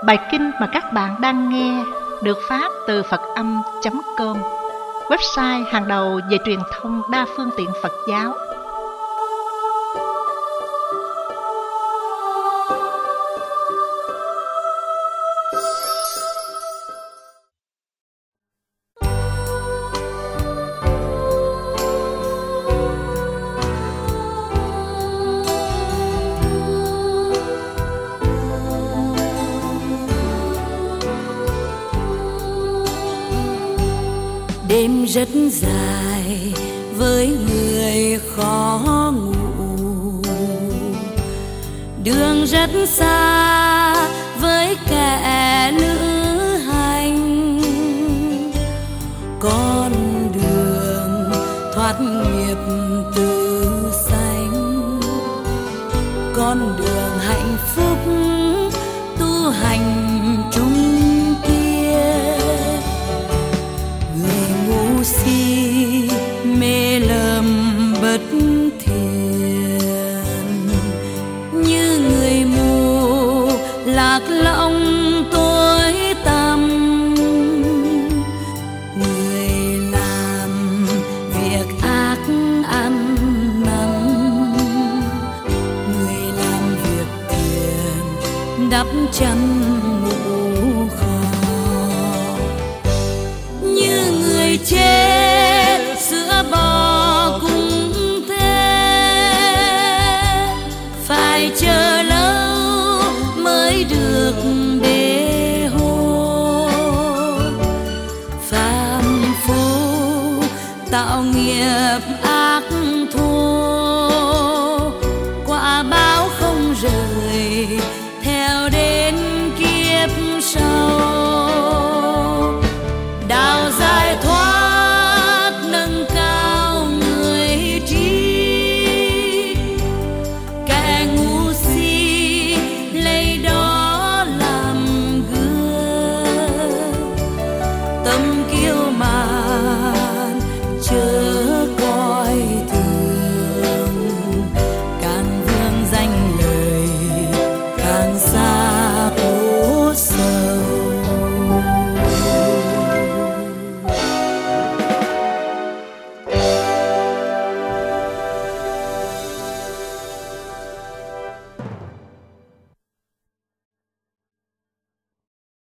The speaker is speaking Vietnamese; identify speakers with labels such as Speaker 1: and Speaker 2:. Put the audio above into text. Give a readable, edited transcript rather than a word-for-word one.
Speaker 1: Bài kinh mà các bạn đang nghe được phát từ Phật-âm.com, website hàng đầu về truyền thông đa phương tiện Phật giáo.
Speaker 2: Đêm rất dài với người khó ngủ, đường rất xa với kẻ lữ hành. Con đường thoát nghiệp từ sanh, con đường hạnh phúc tu hành chung kia. Người ngu si mê lầm bất thiện, như người mù lạc lõng tối tăm. Người làm việc ác ăn năn, người làm việc thiện đắp chăn ngủ kho. Như người chết sữa bò cũng thế, phải chờ lâu mới được bế hôn. Phàm phu tạo nghiệp